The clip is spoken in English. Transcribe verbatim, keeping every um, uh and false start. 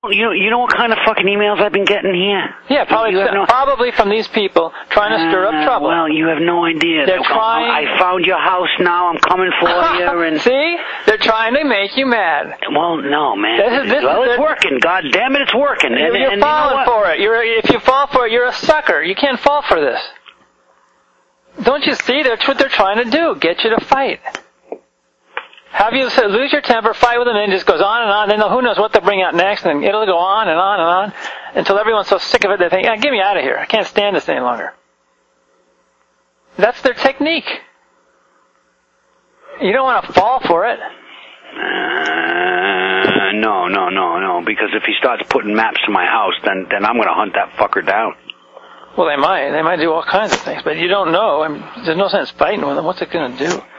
You you know what kind of fucking emails I've been getting here? Yeah, probably no, probably from these people trying to stir up trouble. Uh, well, you have no idea. They're trying. I found your house now. I'm coming for you. And see, they're trying to make you mad. Well, no, man. This is, this well, is, it's working. God damn it, it's working. You're, and, you're and falling you know for it. You're if you fall for it, you're a sucker. You can't fall for this. Don't you see? That's what they're trying to do. Get you to fight. Have you lose your temper, fight with them, and it just goes on and on. Then who knows what they'll bring out next, and it'll go on and on and on until everyone's so sick of it they think, ah, get me out of here. I can't stand this any longer. That's their technique. You don't want to fall for it. Uh, no, no, no, no. Because if he starts putting maps to my house, then then I'm going to hunt that fucker down. Well, they might. They might do all kinds of things, but you don't know. I mean, there's no sense fighting with them. What's it going to do?